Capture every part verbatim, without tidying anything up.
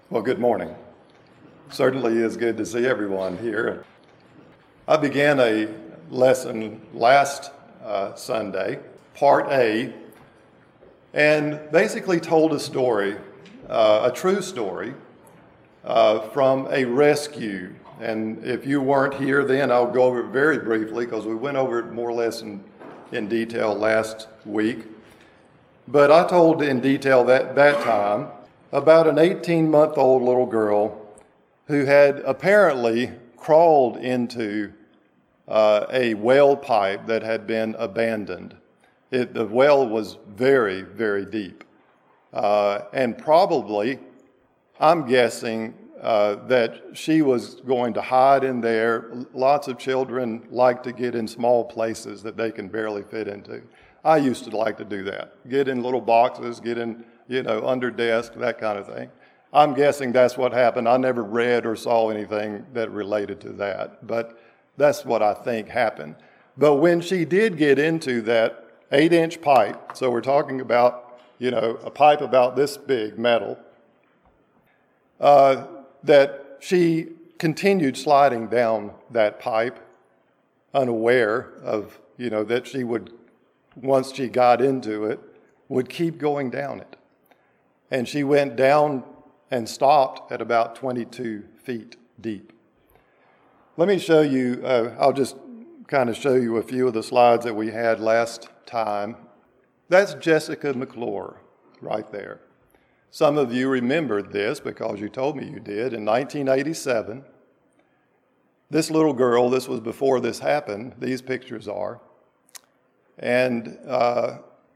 Well, good morning. Certainly is good to see everyone here. I began a lesson last uh, Sunday, part A, and basically told a story, uh, a true story, uh, from a rescue. And if you weren't here then, I'll go over it very briefly because we went over it more or less in, in detail last week. But I told in detail that that time about an eighteen-month-old little girl who had apparently crawled into uh, a well pipe that had been abandoned. It, the well was very, very deep. Uh, and probably, I'm guessing, uh, that she was going to hide in there. Lots of children like to get in small places that they can barely fit into. I used to like to do that. Get in little boxes, get in, you know, under desks, that kind of thing. I'm guessing that's what happened. I never read or saw anything that related to that, but that's what I think happened. But when she did get into that eight-inch pipe, so we're talking about, you know, a pipe about this big, metal, uh, that she continued sliding down that pipe, unaware of, you know, that she would, once she got into it, would keep going down it. And she went down and stopped at about twenty-two feet deep. Let me show you, uh, I'll just kind of show you a few of the slides that we had last time. That's Jessica McClure right there. Some of you remembered this because you told me you did. In nineteen eighty-seven, this little girl, this was before this happened, these pictures are, and uh,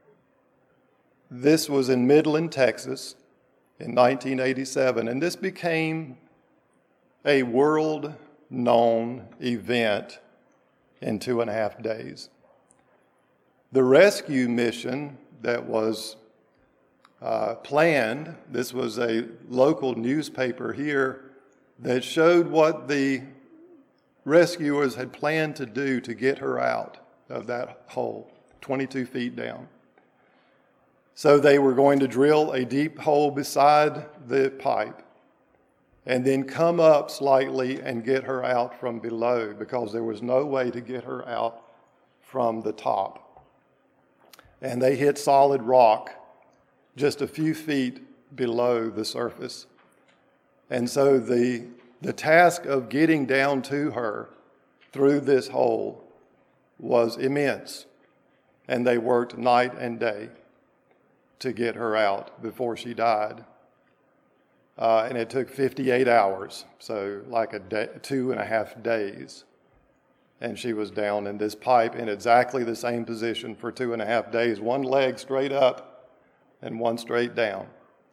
this was in Midland, Texas, in nineteen eighty-seven, and this became a world-known event in two and a half days. The rescue mission that was uh, planned, this was a local newspaper here that showed what the rescuers had planned to do to get her out of that hole, twenty-two feet down. So they were going to drill a deep hole beside the pipe and then come up slightly and get her out from below because there was no way to get her out from the top. And they hit solid rock just a few feet below the surface. And so the, the task of getting down to her through this hole was immense. And they worked night and day to get her out before she died. Uh, and it took fifty-eight hours, so like a day, two and a half days. And she was down in this pipe in exactly the same position for two and a half days, one leg straight up and one straight down.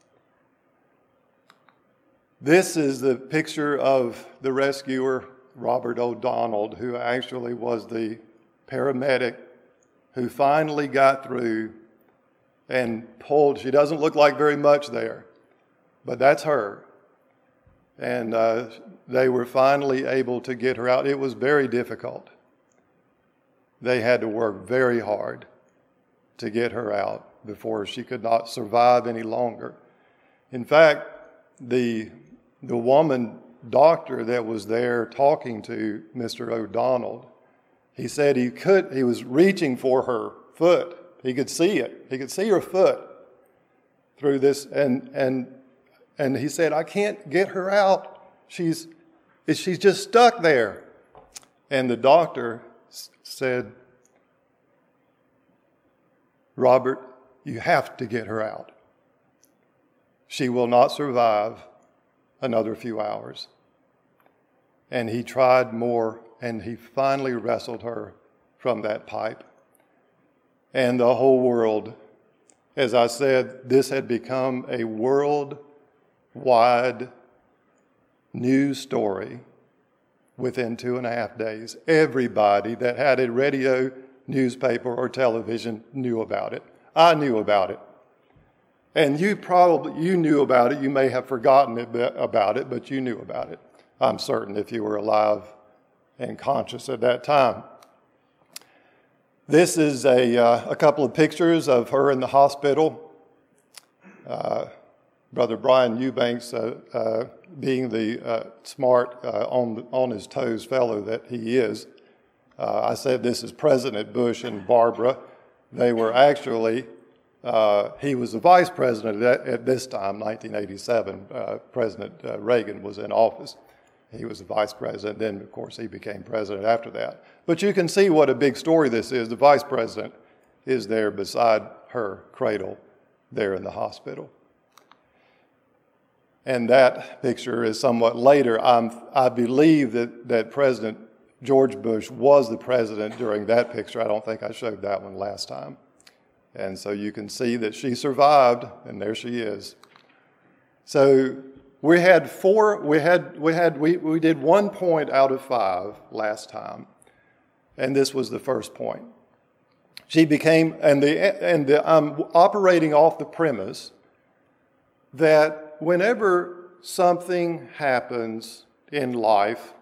This is the picture of the rescuer, Robert O'Donnell, who actually was the paramedic who finally got through and pulled. She doesn't look like very much there, but that's her. And uh, they were finally able to get her out. It was very difficult. They had to work very hard to get her out before she could not survive any longer. In fact, the, the woman doctor that was there talking to Mister O'Donnell, he said he could, he was reaching for her foot. He could see it. He could see her foot through this, and and and he said, "I can't get her out. She's she's just stuck there." And the doctor said, "Robert, you have to get her out. She will not survive another few hours." And he tried more, and he finally wrestled her from that pipe. And the whole world, as I said, this had become a worldwide news story within two and a half days. Everybody that had a radio, newspaper, or television knew about it. I knew about it. And you probably, you knew about it. You may have forgotten about it, but you knew about it. I'm certain if you were alive and conscious at that time. This is a, uh, a couple of pictures of her in the hospital. Uh, Brother Brian Eubanks, uh, uh, being the uh, smart, uh, on, on his toes fellow that he is, uh, I said this is President Bush and Barbara. They were actually, uh, he was the vice president at, at this time, nineteen eighty-seven. Uh, President uh, Reagan was in office. He was the vice president. Then, of course, he became president after that. But you can see what a big story this is. The vice president is there beside her cradle there in the hospital. And that picture is somewhat later. I'm, I believe that, that President George Bush was the president during that picture. I don't think I showed that one last time. And so you can see that she survived, and there she is. So we had four, we had, we had, we, we did one point out of five last time, and this was the first point. She became, and the, and the, I'm operating off the premise that whenever something happens in life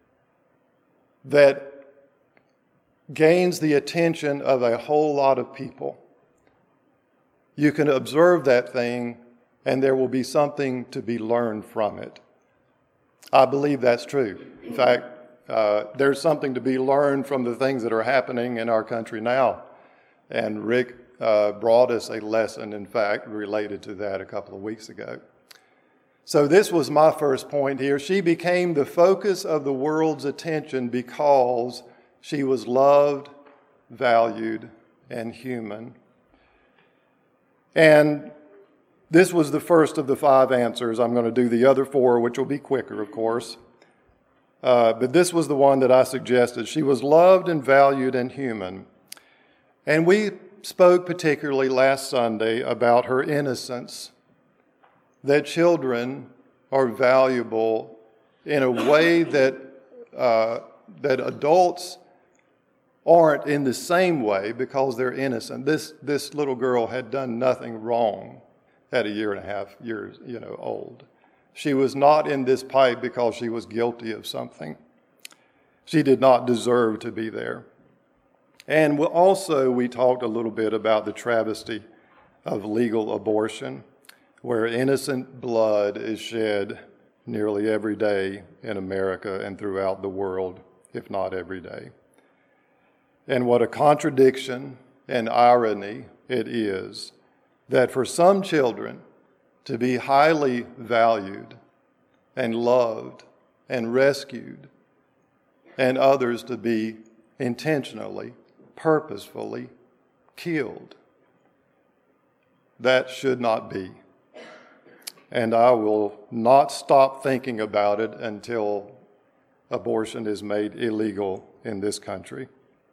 that gains the attention of a whole lot of people, you can observe that thing and there will be something to be learned from it. I believe that's true. In fact, uh, there's something to be learned from the things that are happening in our country now. And Rick uh, brought us a lesson, in fact, related to that a couple of weeks ago. So this was my first point here. She became the focus of the world's attention because she was loved, valued, and human. And this was the first of the five answers. I'm going to do the other four, which will be quicker, of course. Uh, but this was the one that I suggested. She was loved and valued and human. And we spoke particularly last Sunday about her innocence, that children are valuable in a way that uh, that adults aren't in the same way because they're innocent. This this little girl had done nothing wrong at a year and a half years, you know, old. She was not in this pipe because she was guilty of something. She did not deserve to be there. And also we talked a little bit about the travesty of legal abortion, where innocent blood is shed nearly every day in America and throughout the world, if not every day. And what a contradiction and irony it is that for some children to be highly valued and loved and rescued, and others to be intentionally, purposefully killed. That should not be. And I will not stop thinking about it until abortion is made illegal in this country.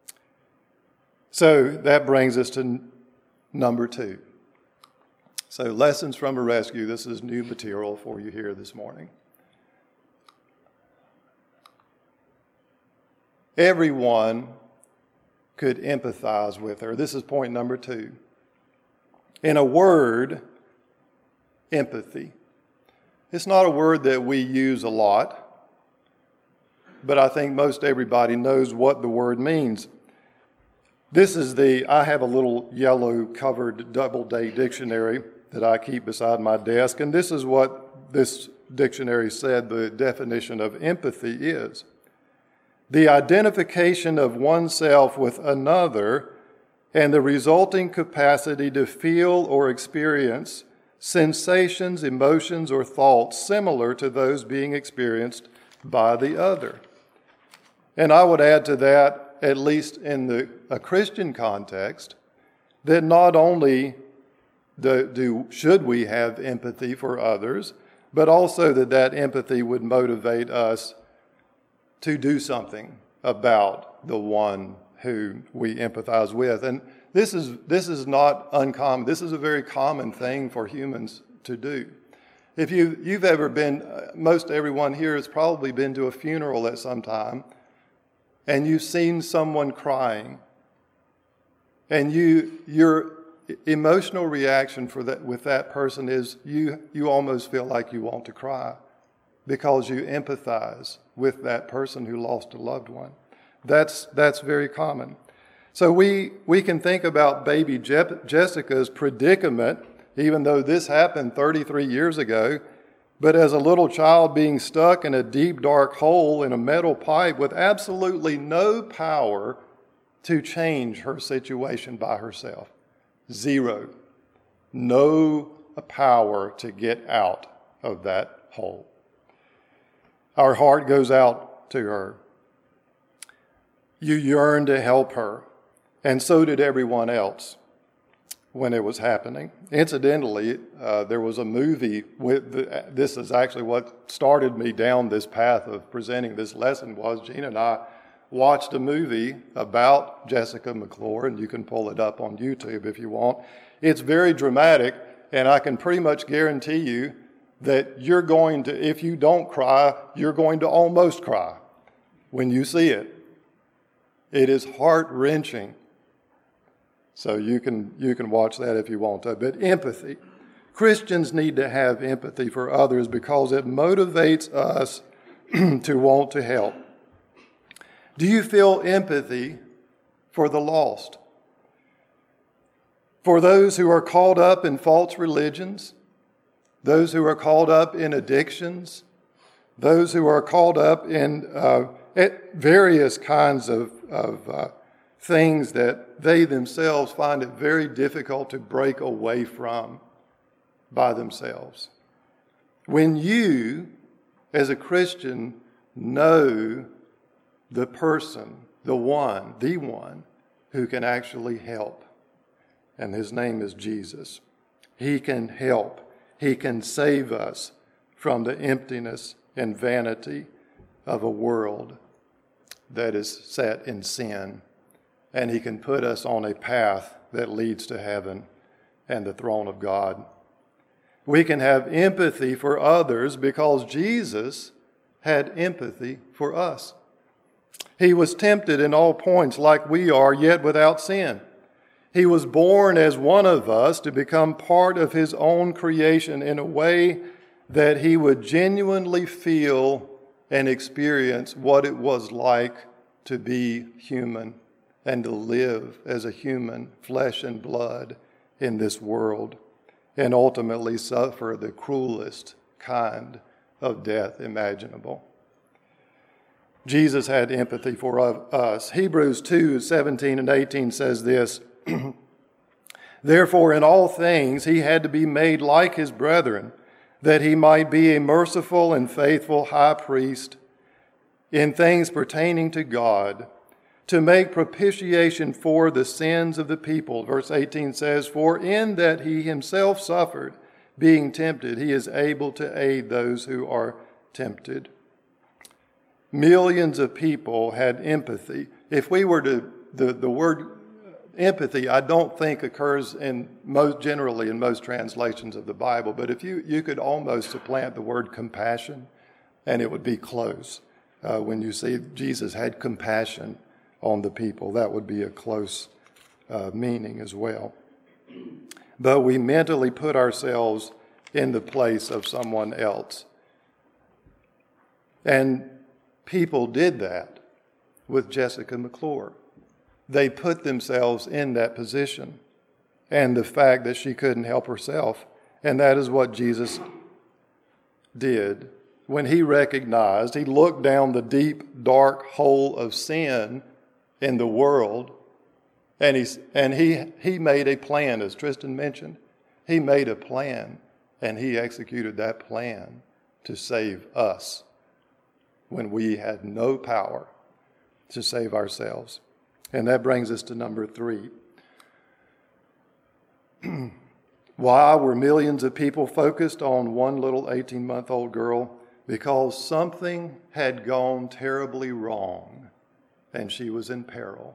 So that brings us to n- number two. So lessons from a rescue. This is new material for you here this morning. Everyone could empathize with her. This is point number two. In a word, empathy. It's not a word that we use a lot, but I think most everybody knows what the word means. This is the, I have a little yellow covered Doubleday dictionary that I keep beside my desk, and this is what this dictionary said the definition of empathy is. The identification of oneself with another and the resulting capacity to feel or experience sensations, emotions, or thoughts similar to those being experienced by the other. And I would add to that, at least in the, a Christian context, that not only do, do should we have empathy for others, but also that that empathy would motivate us to do something about the one who we empathize with. And this is this is not uncommon. This is a very common thing for humans to do. If you, you've ever been, most everyone here has probably been to a funeral at some time, and you've seen someone crying, and you your emotional reaction for that with that person is you you almost feel like you want to cry because you empathize with that person who lost a loved one. That's that's very common. So we we can think about baby Je- Jessica's predicament even though this happened thirty-three years ago, but as a little child being stuck in a deep, dark hole in a metal pipe with absolutely no power to change her situation by herself. Zero. No power to get out of that hole. Our heart goes out to her. You yearn to help her, and so did everyone else when it was happening. Incidentally, uh, there was a movie with the, this is actually what started me down this path of presenting this lesson. Was Gina and I watched a movie about Jessica McClure, and you can pull it up on YouTube if you want. It's very dramatic, and I can pretty much guarantee you that you're going to, if you don't cry, you're going to almost cry when you see it. It is heart-wrenching. So you can you can watch that if you want to. But empathy. Christians need to have empathy for others because it motivates us to want to help. Do you feel empathy for the lost? For those who are caught up in false religions, those who are caught up in addictions, those who are caught up in uh, various kinds of, of uh, things that they themselves find it very difficult to break away from by themselves. When you, as a Christian, know the person, the one, the one who can actually help, and his name is Jesus. He can help. He can save us from the emptiness and vanity of a world that is set in sin. And he can put us on a path that leads to heaven and the throne of God. We can have empathy for others because Jesus had empathy for us. He was tempted in all points like we are, yet without sin. He was born as one of us to become part of his own creation in a way that he would genuinely feel and experience what it was like to be human and to live as a human, flesh and blood, in this world, and ultimately suffer the cruelest kind of death imaginable. Jesus had empathy for us. Hebrews two, seventeen and eighteen says this, Therefore, in all things he had to be made like his brethren, that he might be a merciful and faithful high priest in things pertaining to God, to make propitiation for the sins of the people. Verse eighteen says, For in that he himself suffered, being tempted, he is able to aid those who are tempted. Millions of people had empathy. If we were to, the, the word empathy, I don't think occurs in most generally in most translations of the Bible, but if you, you could almost supplant the word compassion, and it would be close. Uh, when you see Jesus had compassion on the people, that would be a close uh, meaning as well. But we mentally put ourselves in the place of someone else. And people did that with Jessica McClure. They put themselves in that position and the fact that she couldn't help herself. And that is what Jesus did when he recognized, he looked down the deep, dark hole of sin in the world, and he, and he, he made a plan, as Tristan mentioned. He made a plan, and he executed that plan to save us when we had no power to save ourselves. And that brings us to number three. Why were millions of people focused on one little eighteen-month-old girl? Because something had gone terribly wrong, and she was in peril.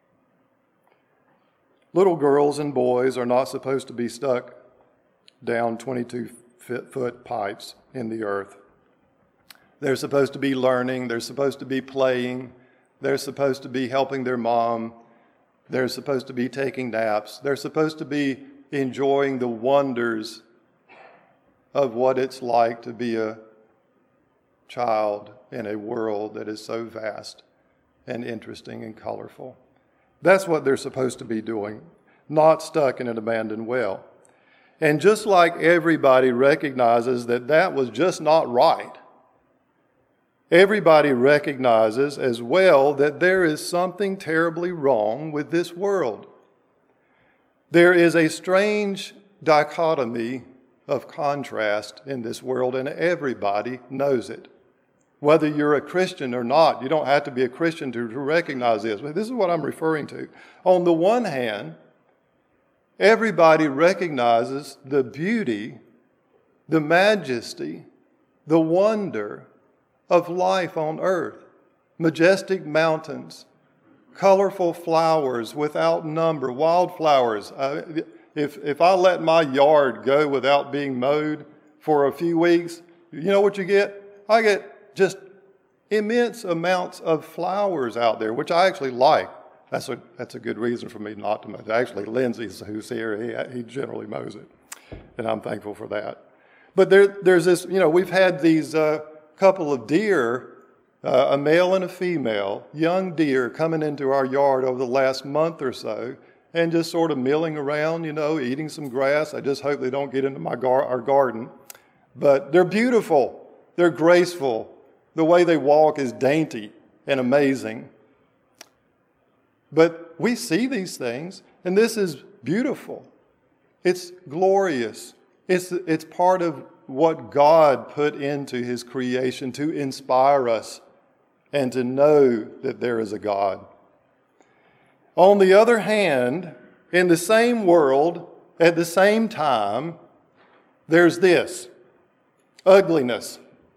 Little girls and boys are not supposed to be stuck down twenty-two foot pipes in the earth. They're supposed to be learning. They're supposed to be playing. They're supposed to be helping their mom. They're supposed to be taking naps. They're supposed to be enjoying the wonders of what it's like to be a child in a world that is so vast and interesting and colorful. That's what they're supposed to be doing, not stuck in an abandoned well. And just like everybody recognizes that that was just not right, everybody recognizes as well that there is something terribly wrong with this world. There is a strange dichotomy of contrast in this world, and everybody knows it. Whether you're a Christian or not, you don't have to be a Christian to, to recognize this. But this is what I'm referring to. On the one hand, everybody recognizes the beauty, the majesty, the wonder of life on earth. Majestic mountains, colorful flowers without number, wildflowers. Uh, if, if I let my yard go without being mowed for a few weeks, you know what you get? I get just immense amounts of flowers out there, which I actually like. That's a that's a good reason for me not to mow. Actually, Lindsay, who's here, he, he generally mows it, and I'm thankful for that. But there there's this, you know, we've had these uh, couple of deer, uh, a male and a female, young deer coming into our yard over the last month or so, and just sort of milling around, you know, eating some grass. I just hope they don't get into my gar- our garden. But they're beautiful. They're graceful. The way they walk is dainty and amazing. But we see these things, and this is beautiful. It's glorious. It's, it's part of what God put into his creation to inspire us and to know that there is a God. On the other hand, in the same world, at the same time, there's this, ugliness.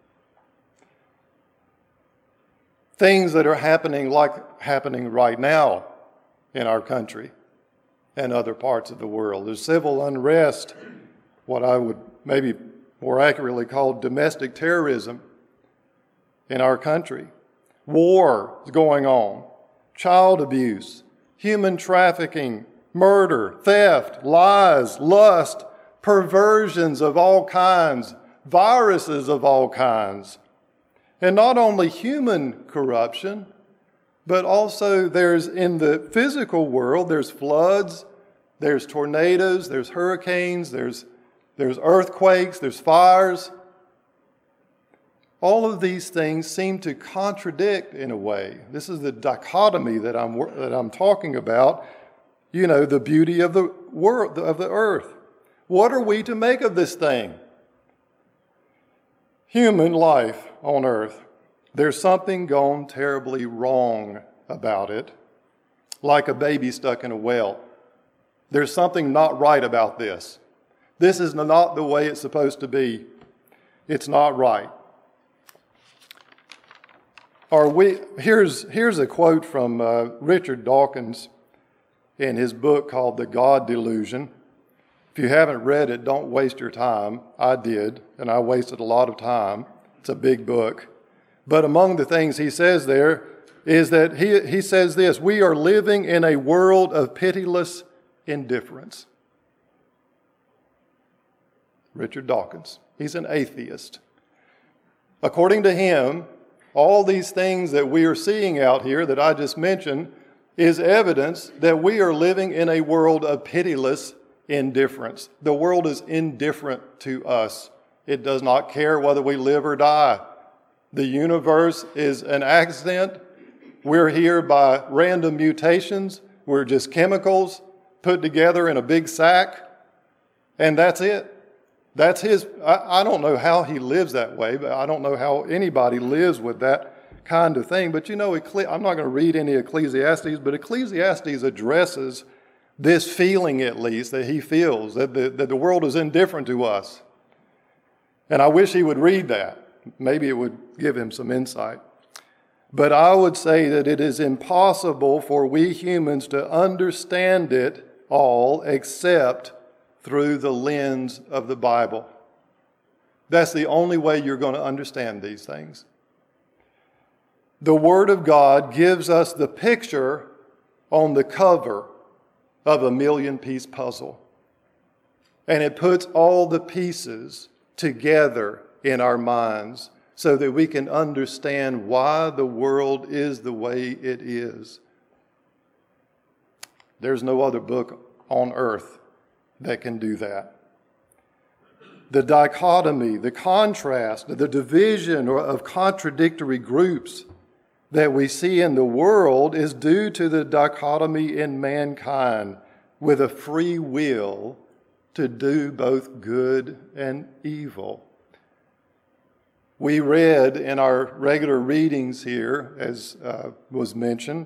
Things that are happening like happening right now in our country and other parts of the world. There's civil unrest, what I would maybe more accurately call domestic terrorism in our country. War is going on, child abuse, human trafficking, murder, theft, lies, lust, perversions of all kinds, viruses of all kinds. And not only human corruption, but also there's in the physical world, there's floods, there's tornadoes, there's hurricanes, there's, there's earthquakes, there's fires. All of these things seem to contradict in a way. This is the dichotomy that I'm, that I'm talking about, you know, the beauty of the world, of the earth. What are we to make of this thing? Human life on earth. There's something gone terribly wrong about it, like a baby stuck in a well. There's something not right about this. This is not the way it's supposed to be. It's not right. Are we? Here's, here's a quote from uh, Richard Dawkins in his book called The God Delusion. If you haven't read it, don't waste your time. I did, and I wasted a lot of time. It's a big book. But among the things he says there is that he, he says this: we are living in a world of pitiless indifference. Richard Dawkins. He's an atheist. According to him, all these things that we are seeing out here that I just mentioned is evidence that we are living in a world of pitiless indifference. The world is indifferent to us. It does not care whether we live or die. The universe is an accident. We're here by random mutations. We're just chemicals put together in a big sack, and that's it. That's his. I, I don't know how he lives that way, but I don't know how anybody lives with that kind of thing. But you know, I'm not going to read any Ecclesiastes, but Ecclesiastes addresses this feeling, at least, that he feels, that the, that the world is indifferent to us. And I wish he would read that. Maybe it would give him some insight. But I would say that it is impossible for we humans to understand it all except through the lens of the Bible. That's the only way you're going to understand these things. The Word of God gives us the picture on the cover of a million-piece puzzle. And it puts all the pieces together in our minds so that we can understand why the world is the way it is. There's no other book on earth that can do that. the dichotomy, the contrast, the division of contradictory groups that we see in the world is due to the dichotomy in mankind with a free will to do both good and evil. We read in our regular readings here, as uh, was mentioned,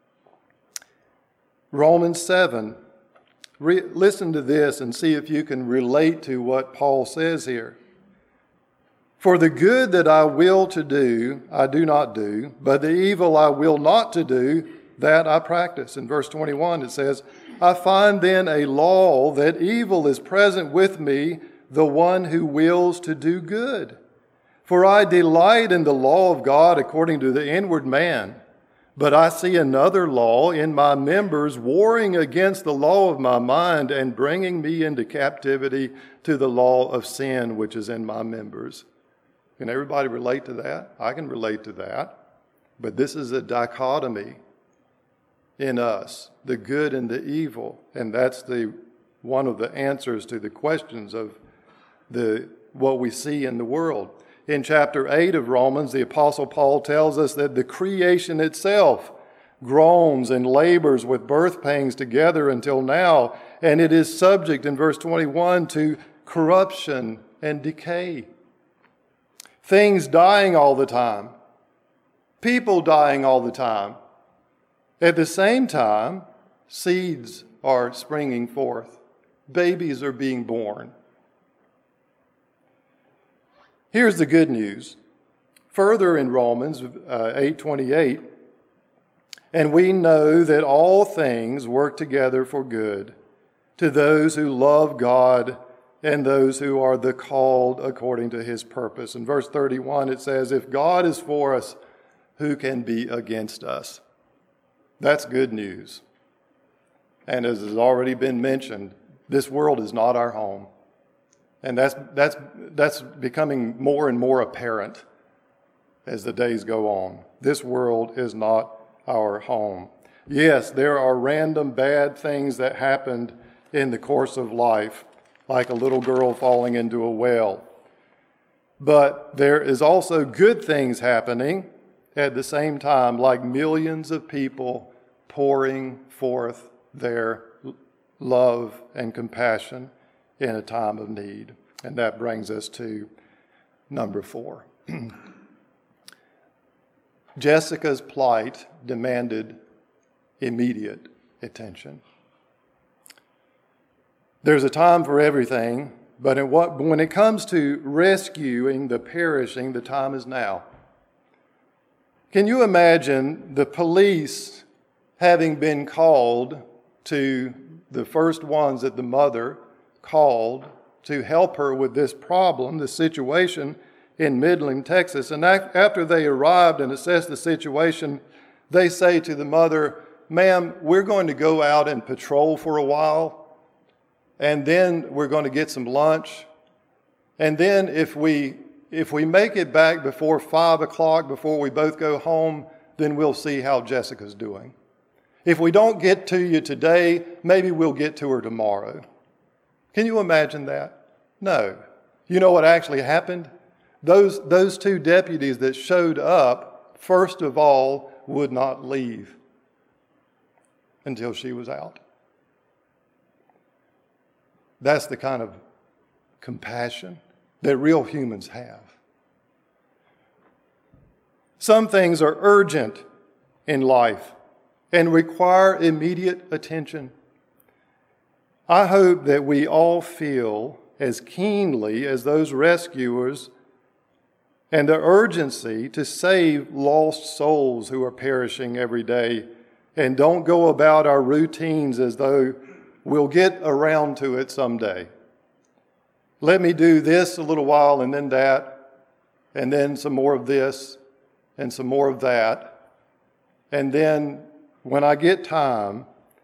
Romans seven. Re- listen to this and see if you can relate to what Paul says here. For the good that I will to do, I do not do, but the evil I will not to do, that I practice. In verse twenty-one it says, I find then a law that evil is present with me, the one who wills to do good. For I delight in the law of God according to the inward man. But I see another law in my members warring against the law of my mind and bringing me into captivity to the law of sin which is in my members. Can everybody relate to that? I can relate to that. But this is a dichotomy in us, the good and the evil. And that's the one of the answers to the questions of the what we see in the world. In chapter eight of Romans, the Apostle Paul tells us that the creation itself groans and labors with birth pangs together until now, and it is subject, in verse twenty-one, to corruption and decay. Things dying all the time. People dying all the time. At the same time, seeds are springing forth. Babies are being born. Here's the good news. Further in Romans uh, eight twenty-eight, and we know that all things work together for good to those who love God and those who are the called according to his purpose. In verse thirty-one it says, if God is for us, who can be against us? That's good news. And as has already been mentioned, this world is not our home. And that's that's that's becoming more and more apparent as the days go on. This world is not our home. Yes, there are random bad things that happened in the course of life, like a little girl falling into a well. But there is also good things happening at the same time, like millions of people pouring forth their love and compassion in a time of need. And that brings us to number four. Jessica's plight demanded immediate attention. There's a time for everything, but in what, when it comes to rescuing the perishing, the time is now. Can you imagine the police having been called to the first ones that the mother called to help her with this problem, this situation in Midland, Texas. And after they arrived and assessed the situation, they say to the mother, ma'am, we're going to go out and patrol for a while, and then we're going to get some lunch. And then if we if we make it back before five o'clock, before we both go home, then we'll see how Jessica's doing. If we don't get to you today, maybe we'll get to her tomorrow. Can you imagine that? No. You know what actually happened? Those, those two deputies that showed up, first of all, would not leave until she was out. That's the kind of compassion that real humans have. Some things are urgent in life and require immediate attention. I hope that we all feel as keenly as those rescuers and the urgency to save lost souls who are perishing every day, and don't go about our routines as though we'll get around to it someday. Let me do this a little while and then that, and then some more of this and some more of that. And then when I get time,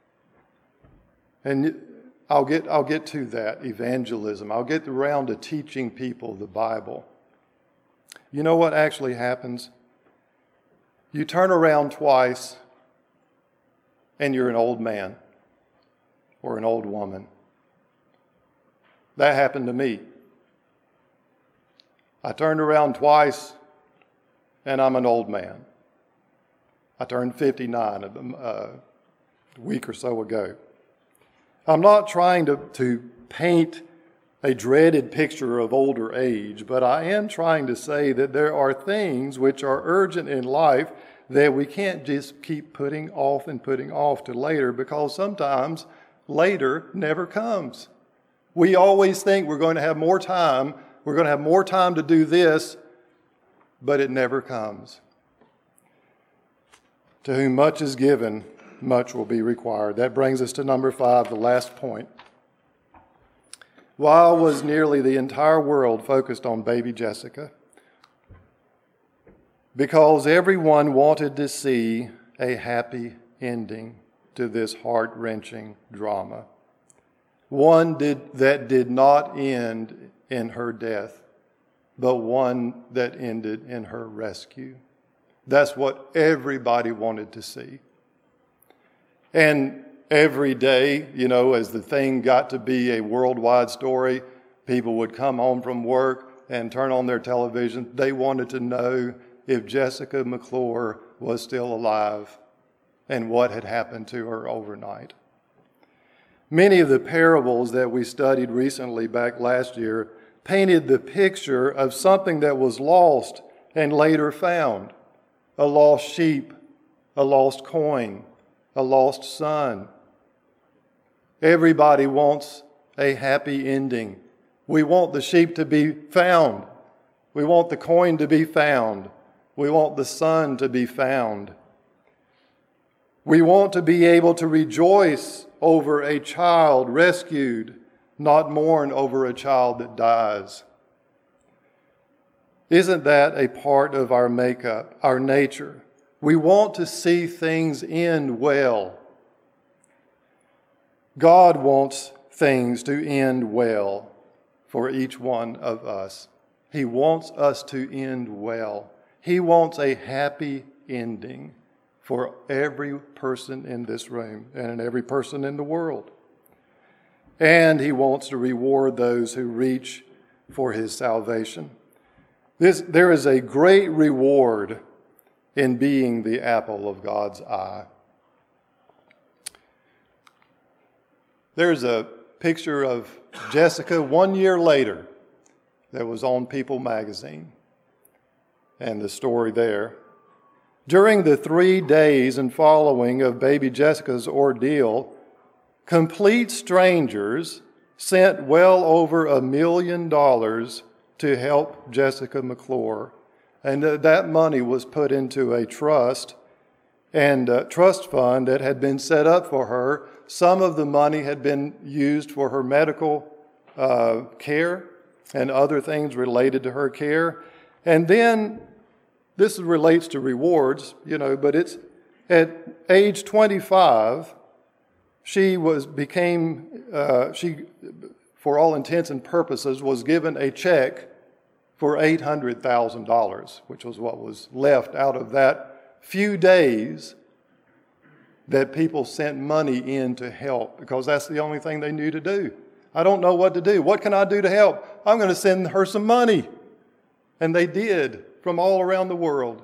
and I'll get I'll get to that, evangelism. I'll get around to teaching people the Bible. You know what actually happens? You turn around twice and you're an old man or an old woman. That happened to me. I turned around twice, and I'm an old man. I turned fifty-nine a, a week or so ago. I'm not trying to, to paint a dreaded picture of older age, but I am trying to say that there are things which are urgent in life that we can't just keep putting off and putting off to later, because sometimes later never comes. We always think we're going to have more time, we're going to have more time to do this, but it never comes. To whom much is given, much will be required. That brings us to number five, the last point. Why was nearly the entire world focused on baby Jessica? Because everyone wanted to see a happy ending to this heart-wrenching drama. One did, that did not end in her death, but one that ended in her rescue. That's what everybody wanted to see. And every day, you know, as the thing got to be a worldwide story, people would come home from work and turn on their television. They wanted to know if Jessica McClure was still alive and what had happened to her overnight. Many of the parables that we studied recently back last year painted the picture of something that was lost and later found. A lost sheep, a lost coin, a lost son. Everybody wants a happy ending. We want the sheep to be found. We want the coin to be found. We want the son to be found. We want to be able to rejoice over a child rescued, not mourn over a child that dies. Isn't that a part of our makeup, our nature? We want to see things end well. God wants things to end well for each one of us. He wants us to end well. He wants a happy ending for every person in this room and every person in the world. And He wants to reward those who reach for His salvation. This, there is a great reward in being the apple of God's eye. There's a picture of Jessica one year later that was on People magazine, and the story there. During the three days and following of baby Jessica's ordeal, complete strangers sent well over a million dollars to help Jessica McClure. And that money was put into a trust and a trust fund that had been set up for her. Some of the money had been used for her medical uh, care and other things related to her care. And then, this relates to rewards, you know, but it's at age twenty-five, she was became, uh, she, for all intents and purposes, was given a check for eight hundred thousand dollars, which was what was left out of that few days that people sent money in to help, because that's the only thing they knew to do. I don't know what to do. What can I do to help? I'm going to send her some money. And they did, from all around the world.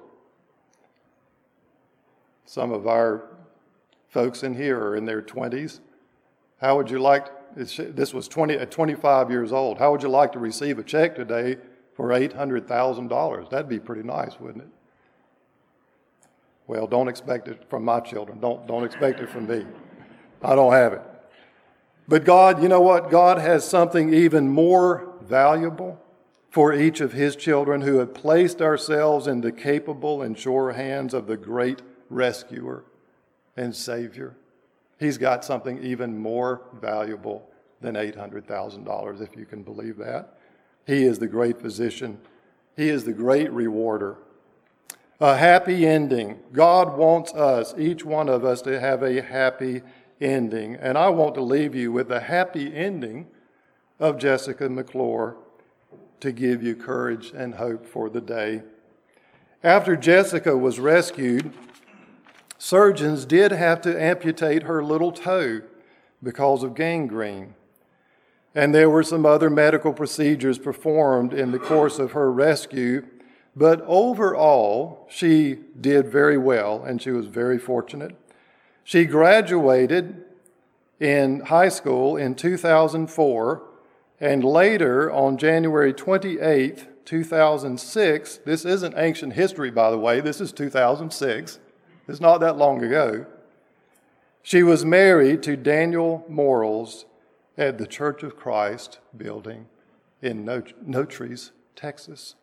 Some of our folks in here are in their twenties. How would you like, this was twenty, at twenty-five years old, how would you like to receive a check today for eight hundred thousand dollars? That'd be pretty nice, wouldn't it? Well, don't expect it from my children. Don't, don't expect it from me. I don't have it. But God, you know what? God has something even more valuable for each of His children who have placed ourselves in the capable and sure hands of the great rescuer and Savior. He's got something even more valuable than eight hundred thousand dollars, if you can believe that. He is the great physician. He is the great rewarder. A happy ending. God wants us, each one of us, to have a happy ending. And I want to leave you with the happy ending of Jessica McClure to give you courage and hope for the day. After Jessica was rescued, surgeons did have to amputate her little toe because of gangrene. and there were some other medical procedures performed in the course of her rescue. But overall, she did very well, and she was very fortunate. She graduated in high school in two thousand four, and later on January twenty-eighth, two thousand six, this isn't ancient history, by the way, this is two thousand six, it's not that long ago, she was married to Daniel Morals at the Church of Christ building in Notries, Texas.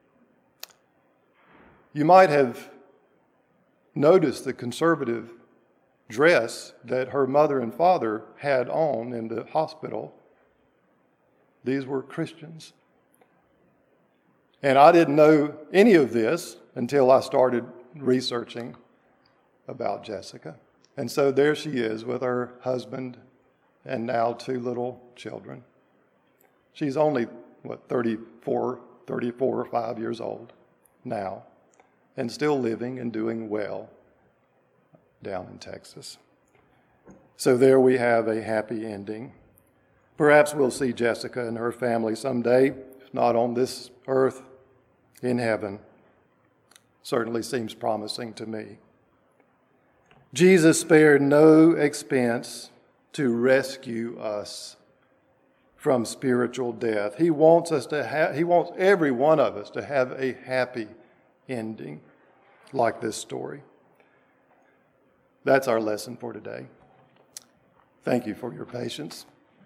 You might have noticed the conservative dress that her mother and father had on in the hospital. These were Christians. And I didn't know any of this until I started researching about Jessica. And so there she is with her husband and now two little children. She's only, what, thirty-four, thirty-four or five years old now, and still living and doing well down in Texas. So there we have a happy ending. Perhaps we'll see Jessica and her family someday, if not on this earth, in heaven. Certainly seems promising to me. Jesus spared no expense to rescue us from spiritual death. He wants us to have, he wants every one of us to have a happy ending like this story. That's our lesson for today. Thank you for your patience.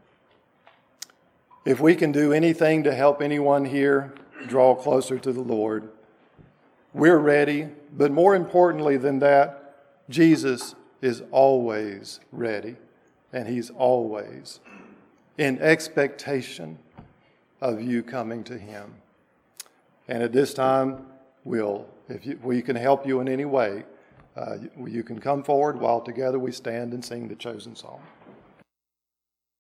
If we can do anything to help anyone here draw closer to the Lord, we're ready. But more importantly than that, Jesus is always ready, and he's always in expectation of you coming to him. And at this time, we'll, if you, we can help you in any way, uh, you, you can come forward while together we stand and sing the chosen song.